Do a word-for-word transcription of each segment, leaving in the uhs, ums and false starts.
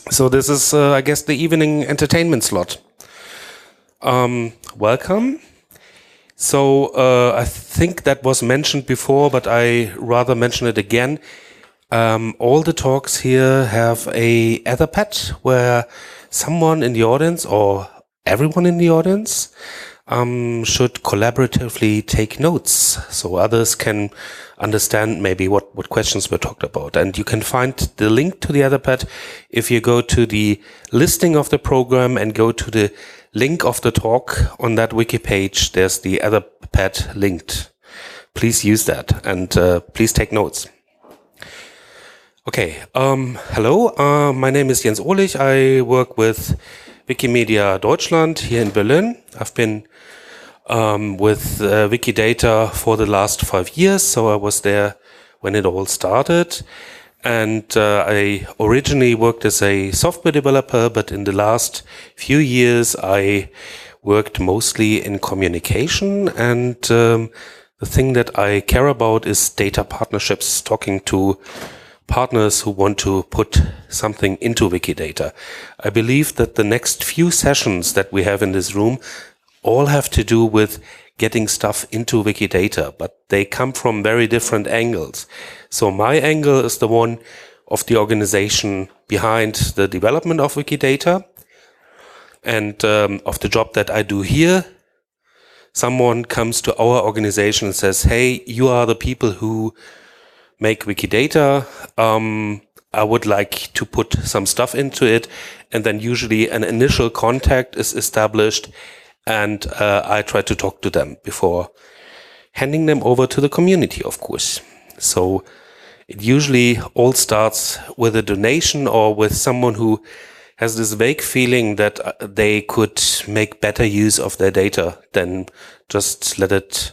So this is, uh, I guess, the evening entertainment slot. Um, welcome. So uh, I think that was mentioned before, but I rather mention it again. Um, all the talks here have a Etherpad where someone in the audience or everyone in the audience um, should collaboratively take notes so others can understand maybe what, what questions were talked about. And you can find the link to the Etherpad if you go to the listing of the program and go to the link of the talk on that wiki page. There's the Etherpad linked. Please use that and uh, please take notes. Okay, um, hello, uh, my name is Jens Ohlich. I work with Wikimedia Deutschland here in Berlin. I've been um, with uh, Wikidata for the last five years, so I was there when it all started. And uh, I originally worked as a software developer, but in the last few years I worked mostly in communication. And um, the thing that I care about is data partnerships, talking to partners who want to put something into Wikidata. I believe that the next few sessions that we have in this room all have to do with getting stuff into Wikidata, but they come from very different angles. So my angle is the one of the organization behind the development of Wikidata and um, of the job that I do here. Someone comes to our organization and says, hey, you are the people who make Wikidata. Um, I would like to put some stuff into it. And then usually an initial contact is established and uh, I try to talk to them before handing them over to the community, of course. So it usually all starts with a donation or with someone who has this vague feeling that they could make better use of their data than just let it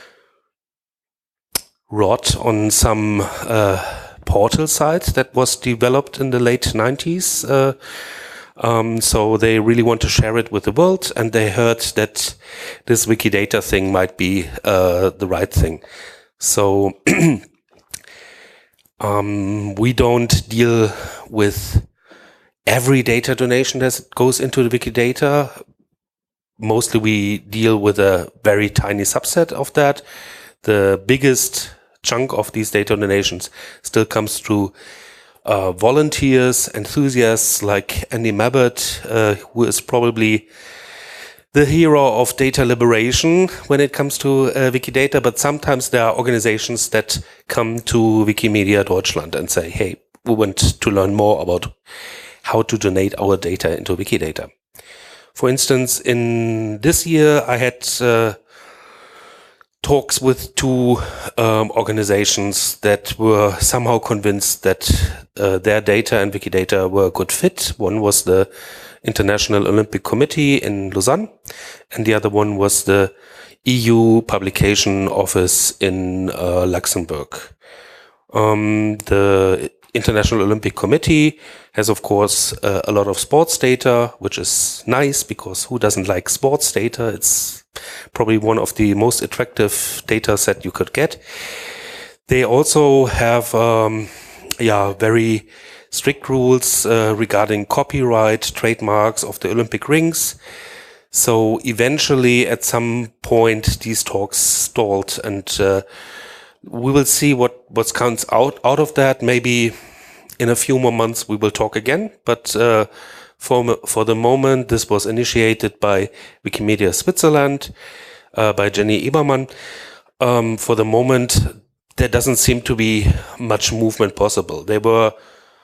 rot on some uh, portal site that was developed in the late nineties. Uh, um, so they really want to share it with the world, and they heard that this Wikidata thing might be uh, the right thing. So um, we don't deal with every data donation that goes into the Wikidata. Mostly we deal with a very tiny subset of that. The biggest chunk of these data donations still comes through uh, volunteers, enthusiasts like Andy Mabbott, uh, who is probably the hero of data liberation when it comes to uh, Wikidata. But sometimes there are organizations that come to Wikimedia Deutschland and say, hey, we want to learn more about how to donate our data into Wikidata. For instance, in this year, I had uh, talks with two um, organizations that were somehow convinced that uh, their data and Wikidata were a good fit. One was the International Olympic Committee in Lausanne, and the other one was the E U Publication Office in uh, Luxembourg. Um, the International Olympic Committee has, of course, uh, a lot of sports data, which is nice because who doesn't like sports data? It's probably one of the most attractive data set you could get. They also have, um, yeah, very strict rules uh, regarding copyright, trademarks of the Olympic rings. So eventually, at some point, these talks stalled, and uh, we will see what what comes out out of that. Maybe in a few more months we will talk again. But uh, for for the moment, this was initiated by Wikimedia Switzerland, uh, by Jenny Ebermann. Um, for the moment, there doesn't seem to be much movement possible. They were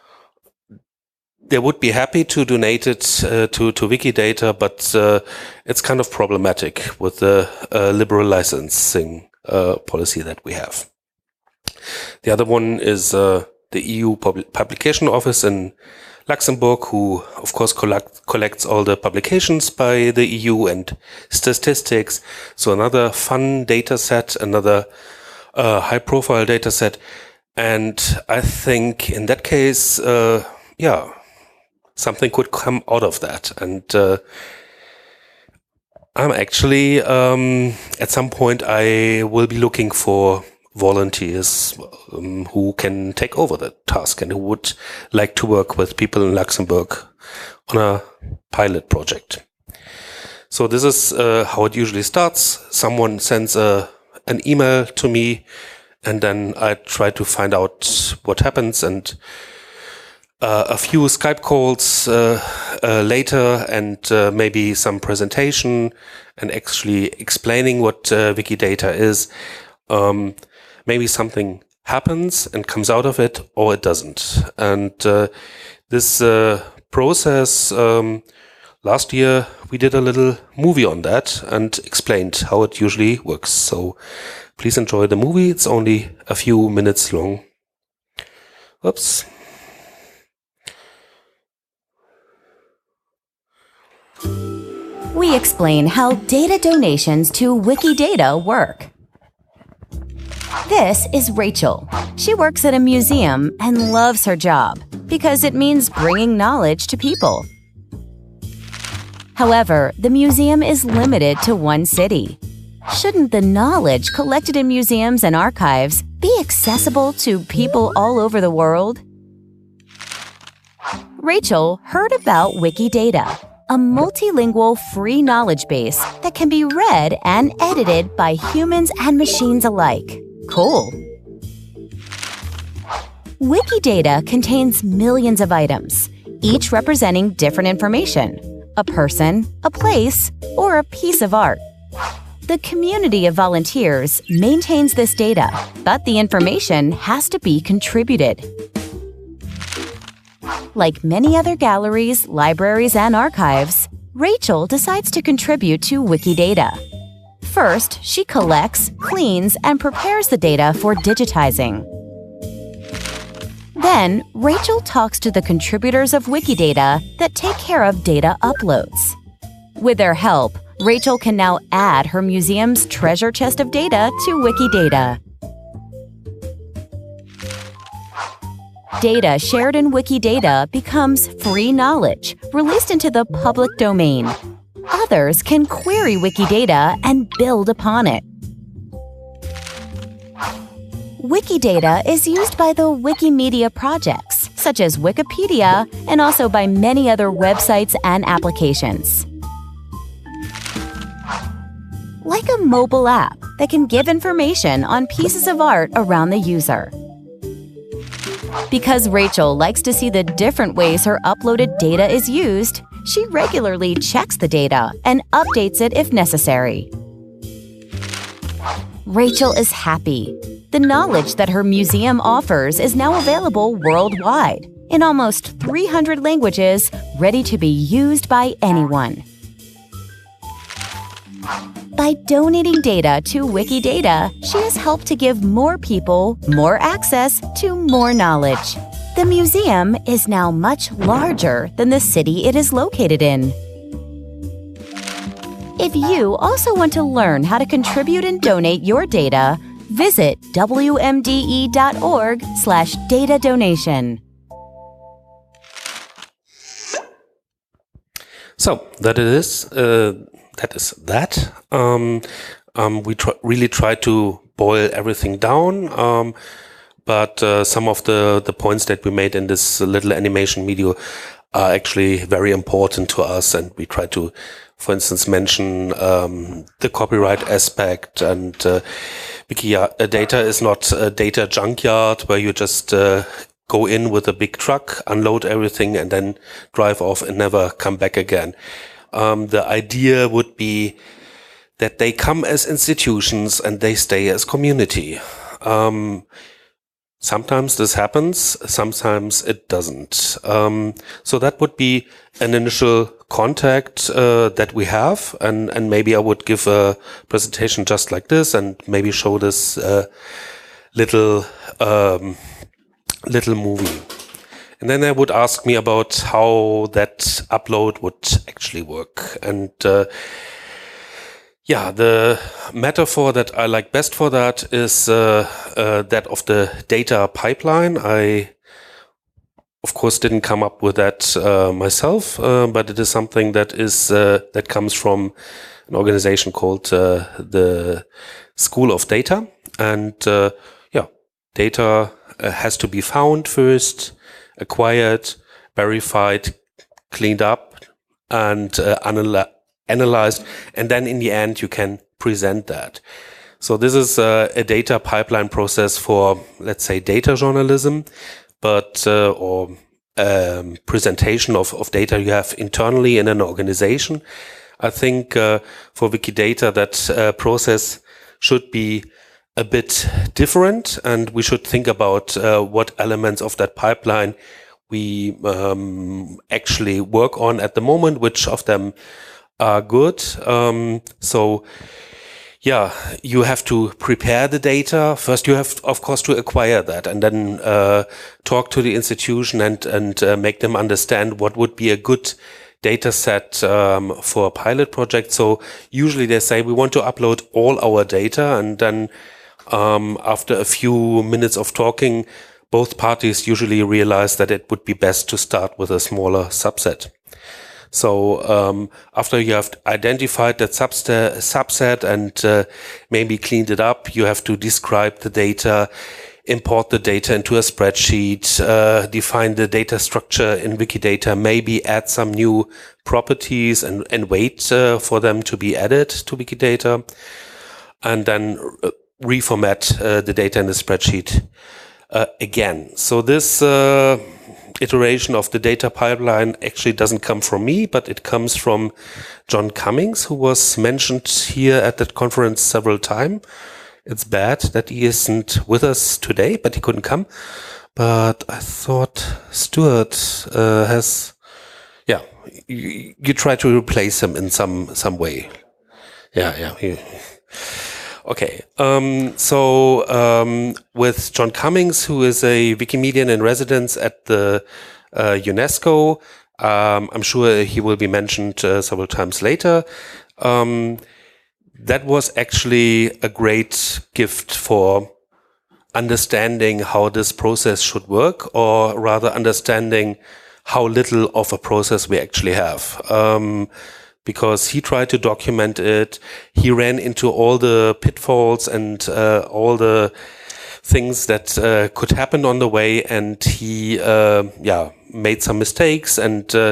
they would be happy to donate it uh, to to Wikidata, but uh, it's kind of problematic with the uh, liberal licensing uh, policy that we have. The other one is uh, the E U Pub- Publication Office in Luxembourg, who of course collect, collects all the publications by the E U and statistics. So another fun data set, another uh, high-profile data set. And I think in that case, uh, yeah, something could come out of that. And uh, I'm actually, um, at some point, I will be looking for volunteers um, who can take over the task and who would like to work with people in Luxembourg on a pilot project. So this is uh, how it usually starts. Someone sends a, an email to me, and then I try to find out what happens, and uh, a few Skype calls uh, uh, later, and uh, maybe some presentation and actually explaining what uh, Wikidata is. Um, maybe something happens and comes out of it, or it doesn't. And uh, this uh, process, um, last year we did a little movie on that and explained how it usually works. So please enjoy the movie. It's only a few minutes long. Oops. We explain how data donations to Wikidata work. This is Rachel. She works at a museum and loves her job because it means bringing knowledge to people. However, the museum is limited to one city. Shouldn't the knowledge collected in museums and archives be accessible to people all over the world? Rachel heard about Wikidata, a multilingual free knowledge base that can be read and edited by humans and machines alike. Cool! Wikidata contains millions of items, each representing different information, a person, a place, or a piece of art. The community of volunteers maintains this data, but the information has to be contributed. Like many other galleries, libraries, and archives, Rachel decides to contribute to Wikidata. First, she collects, cleans, and prepares the data for digitizing. Then, Rachel talks to the contributors of Wikidata that take care of data uploads. With their help, Rachel can now add her museum's treasure chest of data to Wikidata. Data shared in Wikidata becomes free knowledge, released into the public domain. Others can query Wikidata and build upon it. Wikidata is used by the Wikimedia projects, such as Wikipedia, and also by many other websites and applications. Like a mobile app that can give information on pieces of art around the user. Because Rachel likes to see the different ways her uploaded data is used, she regularly checks the data and updates it if necessary. Rachel is happy. The knowledge that her museum offers is now available worldwide, in almost three hundred languages, ready to be used by anyone. By donating data to Wikidata, she has helped to give more people more access to more knowledge. The museum is now much larger than the city it is located in. If you also want to learn how to contribute and donate your data, visit W M D E dot org slash data donation. So that it is. Uh, that is that. Um, um, we tr- really try to boil everything down. Um, but uh, some of the, the points that we made in this little animation video are actually very important to us, and we try to, for instance, mention um, the copyright aspect, and uh, Wikidata is not a data junkyard where you just uh, go in with a big truck, unload everything, and then drive off and never come back again. Um, the idea would be that they come as institutions and they stay as community. Um, sometimes this happens, sometimes it doesn't. Um, so that would be an initial contact uh, that we have, and, and maybe I would give a presentation just like this and maybe show this uh, little um, little movie. And then they would ask me about how that upload would actually work. And uh, yeah, the metaphor that I like best for that is uh, uh, that of the data pipeline. I, of course, didn't come up with that uh, myself, uh, but it is something that is uh, that comes from an organization called uh, the School of Data. And uh, data uh, has to be found first, acquired, verified, cleaned up, and uh, analy- analyzed, and then in the end you can present that. So this is uh, a data pipeline process for, let's say, data journalism, but uh, or um, presentation of, of data you have internally in an organization. I think uh, for Wikidata that uh, process should be a bit different, and we should think about uh, what elements of that pipeline we um, actually work on at the moment, which of them are good. Um, so yeah, you have to prepare the data. First, you have, of course, to acquire that, and then uh, talk to the institution and and uh, make them understand what would be a good data set um, for a pilot project. So usually they say we want to upload all our data, and then um, after a few minutes of talking, both parties usually realize that it would be best to start with a smaller subset. So um, after you have identified that subset, subset and uh, maybe cleaned it up, you have to describe the data, import the data into a spreadsheet, uh, define the data structure in Wikidata, maybe add some new properties and, and wait uh, for them to be added to Wikidata, and then reformat uh, the data in the spreadsheet uh, again. So this uh, iteration of the data pipeline actually doesn't come from me, but it comes from John Cummings, who was mentioned here at that conference several times. It's bad that he isn't with us today, but he couldn't come. But I thought Stuart uh, has, yeah, you, you try to replace him in some some way. Yeah, yeah. He, okay. Um, so um, with John Cummings, who is a Wikimedian in residence at the uh, UNESCO, um, I'm sure he will be mentioned uh, several times later. Um, That was actually a great gift for understanding how this process should work, or rather understanding how little of a process we actually have. Um, because he tried to document it. He ran into all the pitfalls and uh, all the things that uh, could happen on the way, and he uh, yeah made some mistakes, and uh,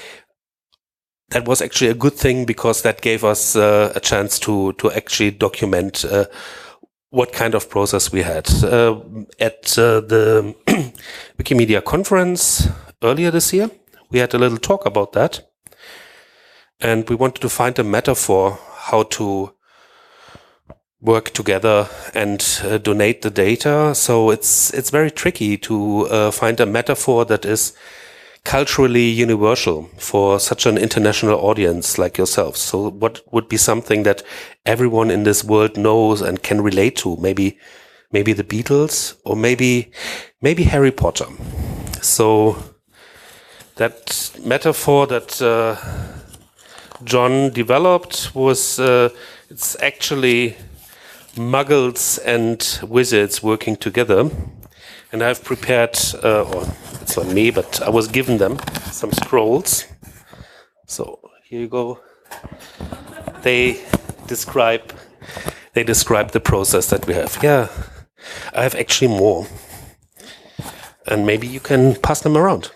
that was actually a good thing, because that gave us uh, a chance to to actually document uh, what kind of process we had. Uh, at uh, the Wikimedia conference earlier this year, we had a little talk about that, and we wanted to find a metaphor how to work together and uh, donate the data. So it's it's very tricky to uh, find a metaphor that is culturally universal for such an international audience like yourself. So what would be something that everyone in this world knows and can relate to? Maybe, maybe the Beatles, or maybe, maybe Harry Potter. So that metaphor that uh, John developed was, uh, it's actually muggles and wizards working together. And I've prepared, uh, or it's not me, but I was given them some scrolls. So here you go. They describe, they describe the process that we have. Yeah, I have actually more, and maybe you can pass them around.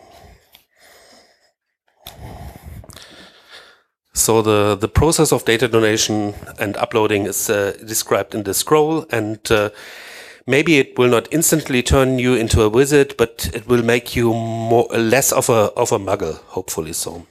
So the the process of data donation and uploading is uh, described in the scroll, and uh, maybe it will not instantly turn you into a wizard, but it will make you more less of a of a muggle, hopefully so.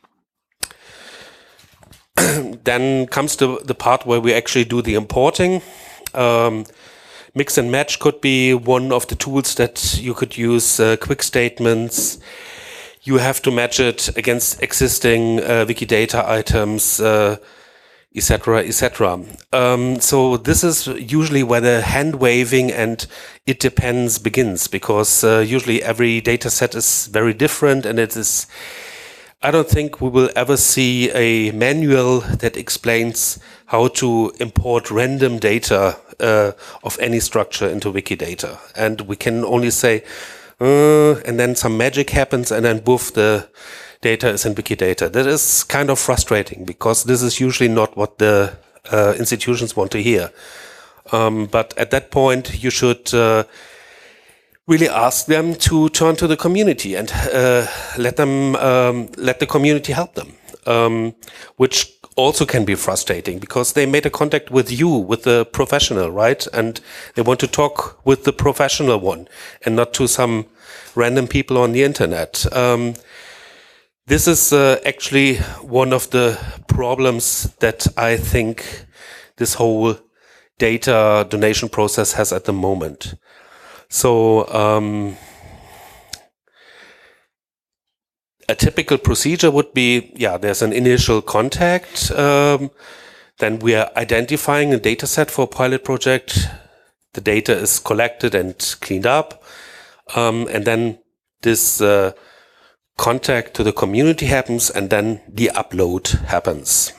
Then comes the the part where we actually do the importing. Um, mix and match could be one of the tools that you could use. Uh, quick statements. You have to match it against existing uh, Wikidata items. Uh, et cetera, et cetera. Um, so this is usually where the hand waving and it depends begins, because uh, usually every data set is very different, and it is, I don't think we will ever see a manual that explains how to import random data uh, of any structure into Wikidata. And we can only say, uh, and then some magic happens, and then boof, the data is in Wikidata. That is kind of frustrating, because this is usually not what the uh, institutions want to hear. Um, but at that point, you should uh, really ask them to turn to the community and uh, let them um, let the community help them, um, which also can be frustrating because they made a contact with you, with the professional, right? And they want to talk with the professional one and not to some random people on the internet. Um, this is uh, actually one of the problems that I think this whole data donation process has at the moment. So um, a typical procedure would be, yeah, there's an initial contact. Um, then we are identifying a data set for a pilot project. The data is collected and cleaned up. Um, and then this uh, contact to the community happens, and then the upload happens.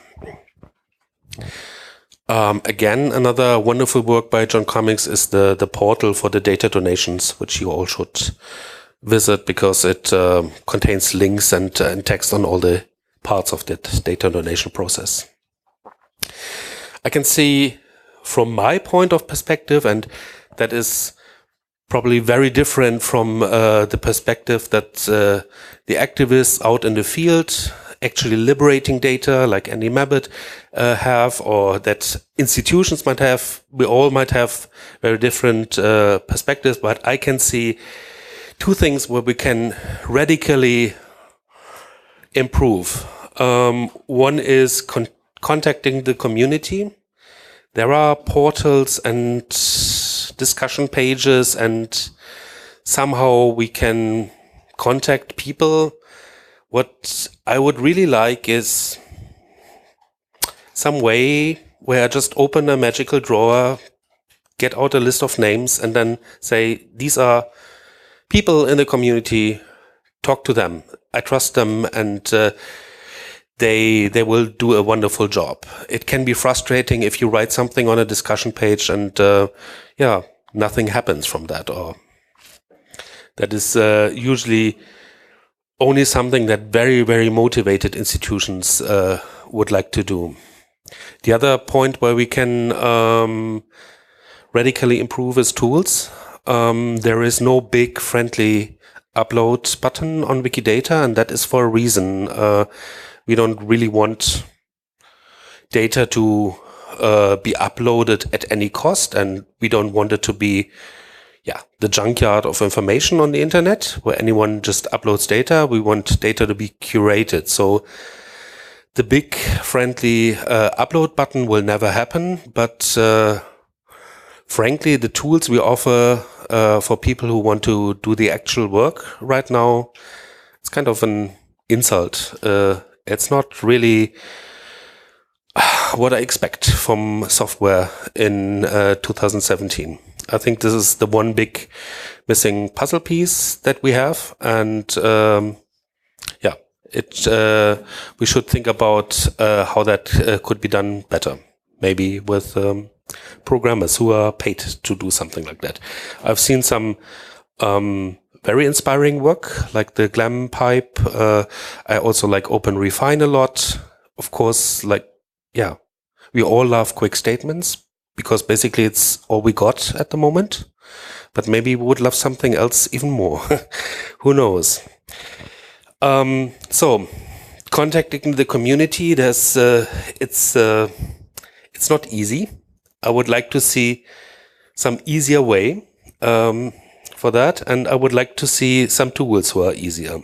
Um, again, another wonderful work by John Cummings is the, the portal for the data donations, which you all should visit because it uh, contains links and, uh, and text on all the parts of that data donation process. I can see from my point of perspective, and that is probably very different from uh, the perspective that uh, the activists out in the field actually liberating data like Andy Mabbitt uh, have, or that institutions might have. We all might have very different uh, perspectives, but I can see two things where we can radically improve. Um, one is con contacting the community. There are portals and discussion pages, and somehow we can contact people. What I would really like is some way where I just open a magical drawer, get out a list of names, and then say, these are people in the community, talk to them. I trust them, and uh, they they will do a wonderful job. It can be frustrating if you write something on a discussion page and uh, yeah, nothing happens from that, or that is uh, usually only something that very, very motivated institutions uh, would like to do. The other point where we can um, radically improve is tools. Um, there is no big friendly upload button on Wikidata, and that is for a reason. Uh, we don't really want data to uh, be uploaded at any cost, and we don't want it to be yeah, the junkyard of information on the internet where anyone just uploads data. We want data to be curated. So the big friendly uh, upload button will never happen, but uh, frankly, the tools we offer uh, for people who want to do the actual work right now, it's kind of an insult. Uh, it's not really what I expect from software in uh, two thousand seventeen. I think this is the one big missing puzzle piece that we have, and um, yeah, it. Uh, we should think about uh, how that uh, could be done better. Maybe with um, programmers who are paid to do something like that. I've seen some um, very inspiring work, like the Glam pipe. Uh, I also like OpenRefine a lot. Of course, like yeah, we all love quick statements, because basically it's all we got at the moment. But maybe we would love something else even more. Who knows? Um, so, contacting the community, there's, uh, it's, uh, it's not easy. I would like to see some easier way um, for that, and I would like to see some tools who are easier.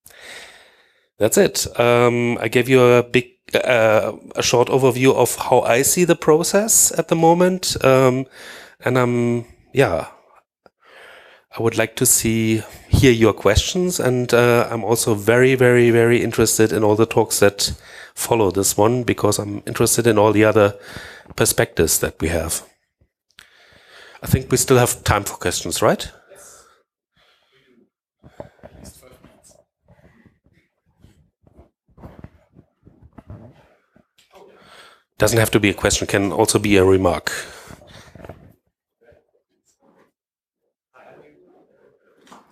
That's it. Um, I gave you a big Uh, a short overview of how I see the process at the moment. Um, and I'm, yeah, I would like to see, hear your questions. And uh, I'm also very, very, very interested in all the talks that follow this one, because I'm interested in all the other perspectives that we have. I think we still have time for questions, right? Doesn't have to be a question, can also be a remark.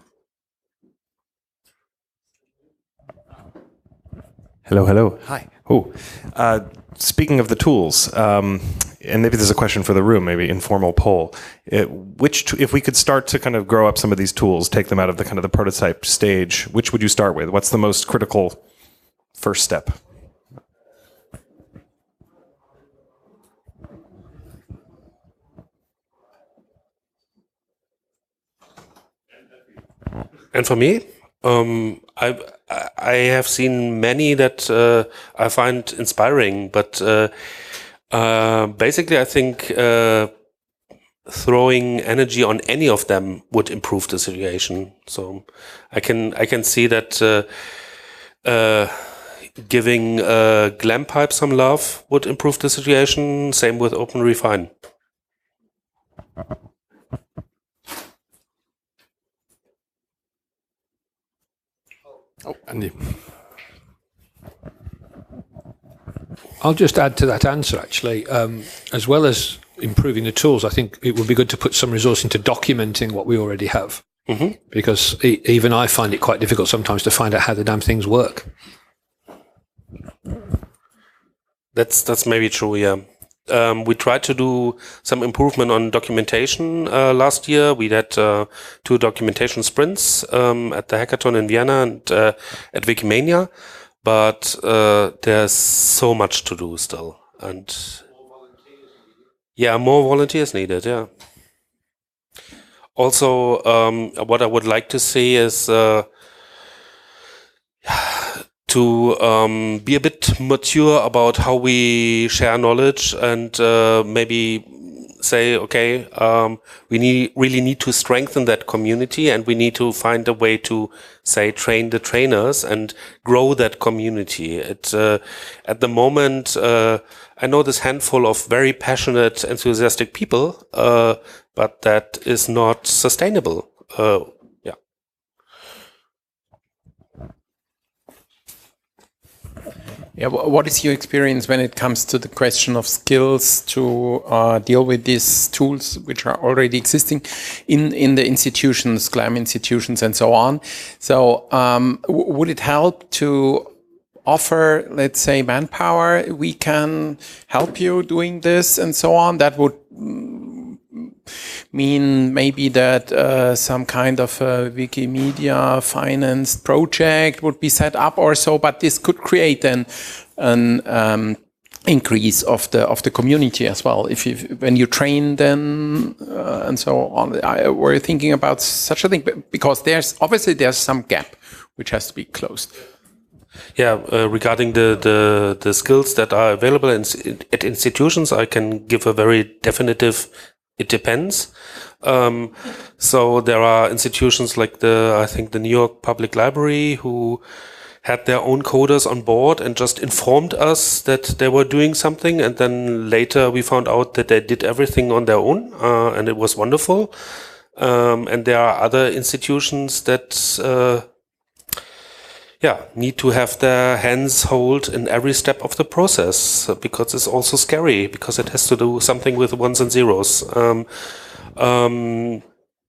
Hello, hello. Hi. Oh, uh, speaking of the tools, um, and maybe there's a question for the room, maybe informal poll. It, which, t- if we could start to kind of grow up some of these tools, take them out of the kind of the prototype stage, which would you start with? What's the most critical first step? And for me, um, I I have seen many that uh, I find inspiring, but uh, uh, basically, I think uh, throwing energy on any of them would improve the situation. So I can I can see that uh, uh, giving uh, Glampipe some love would improve the situation. Same with OpenRefine. Oh, Andy. I'll just add to that answer, actually. Um, as well as improving the tools, I think it would be good to put some resource into documenting what we already have. Mm-hmm. Because e- even I find it quite difficult sometimes to find out how the damn things work. That's that's maybe true, yeah. Um, we tried to do some improvement on documentation uh, last year. We had uh, two documentation sprints um, at the hackathon in Vienna and uh, at Wikimania, but uh, there's so much to do still. And yeah, more volunteers needed, yeah. Also, um, what I would like to see is uh, to um, be a bit mature about how we share knowledge and uh, maybe say, okay, um, we need really need to strengthen that community, and we need to find a way to, say, train the trainers and grow that community. It, uh, at the moment, uh, I know this handful of very passionate, enthusiastic people, uh, but that is not sustainable. Uh, Yeah, what is your experience when it comes to the question of skills to uh, deal with these tools which are already existing in, in the institutions, GLAM institutions and so on? So um, w- would it help to offer, let's say, manpower? We can help you doing this and so on. That would mean maybe that uh, some kind of a Wikimedia financed project would be set up or so, but this could create an an um, increase of the of the community as well. If you when you train them uh, and so on, I, we're thinking about such a thing because there's obviously there's some gap which has to be closed. Yeah, uh, regarding the, the the skills that are available in, at institutions, I can give a very definitive. It depends. Um, so there are institutions like the, I think the New York Public Library, who had their own coders on board and just informed us that they were doing something. And then later we found out that they did everything on their own, uh, and it was wonderful. Um, and there are other institutions that, uh, yeah, need to have their hands hold in every step of the process, because it's also scary, because it has to do something with ones and zeros. Um, um,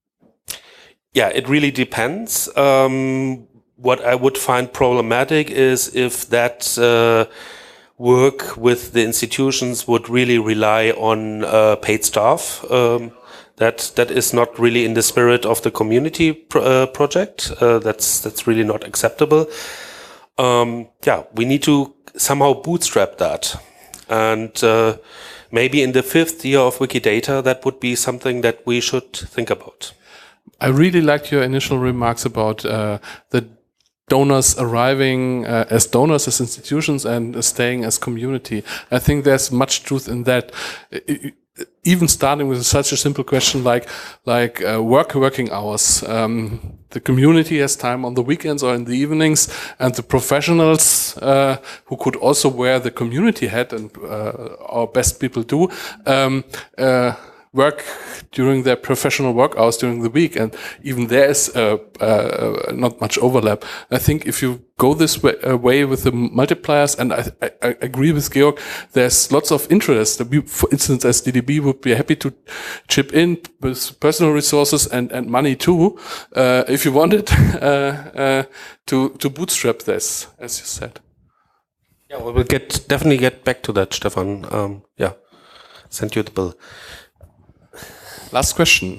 yeah, it really depends. Um, what I would find problematic is if that uh, work with the institutions would really rely on uh, paid staff. Um, That that is not really in the spirit of the community pro- uh, project. Uh, that's that's really not acceptable. Um, yeah, we need to somehow bootstrap that, and uh, maybe in the fifth year of Wikidata, that would be something that we should think about. I really liked your initial remarks about uh, the donors arriving uh, as donors, as institutions, and uh, staying as community. I think there's much truth in that. It, even starting with such a simple question like like uh, work working hours. Um, the community has time on the weekends or in the evenings, and the professionals uh, who could also wear the community hat, and uh, our best people do, um, uh, work during their professional work hours during the week, and even there is uh, uh, not much overlap. I think if you go this way, uh, way with the multipliers, and I, I, I agree with Georg, there's lots of interest. We, for instance, as D D B would be happy to chip in with personal resources and, and money too, uh, if you wanted uh, uh, to to bootstrap this, as you said. Yeah, we will get definitely get back to that, Stefan. Um, yeah, send you the bill. Last question.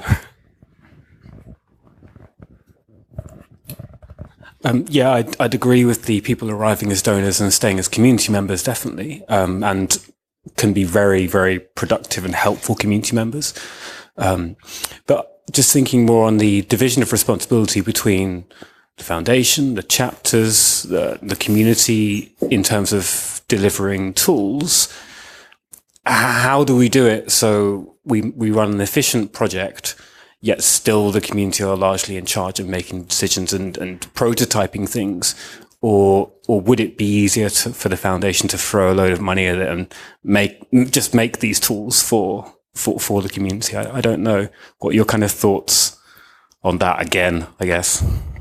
Um, yeah, I'd, I'd agree with the people arriving as donors and staying as community members, definitely, um, and can be very, very productive and helpful community members. Um, but just thinking more on the division of responsibility between the foundation, the chapters, the, the community in terms of delivering tools, how do we do it so we, we run an efficient project, yet still the community are largely in charge of making decisions and, and prototyping things? Or or would it be easier to, for the foundation to throw a load of money at it and make just make these tools for for, for the community? I, I don't know. What are your kind of thoughts on that again, I guess?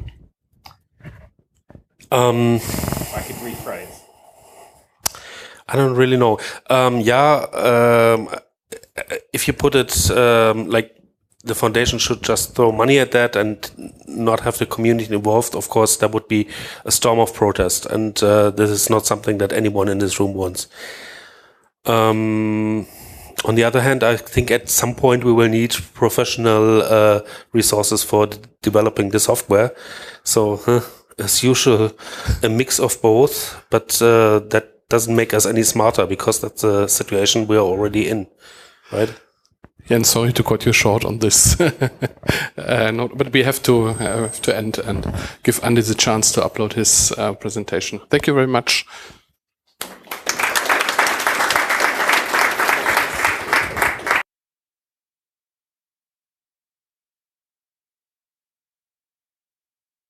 Um, I could rephrase. I don't really know. Um, yeah, um, if you put it um, like, the foundation should just throw money at that and not have the community involved, of course, there would be a storm of protest. And uh, this is not something that anyone in this room wants. Um, on the other hand, I think at some point we will need professional uh, resources for d- developing the software. So, huh, as usual, a mix of both, but uh, that doesn't make us any smarter because that's the situation we're already in, right? Jens, sorry to cut you short on this, uh, not, but we have to uh, have to end and give Andy the chance to upload his uh, presentation. Thank you very much.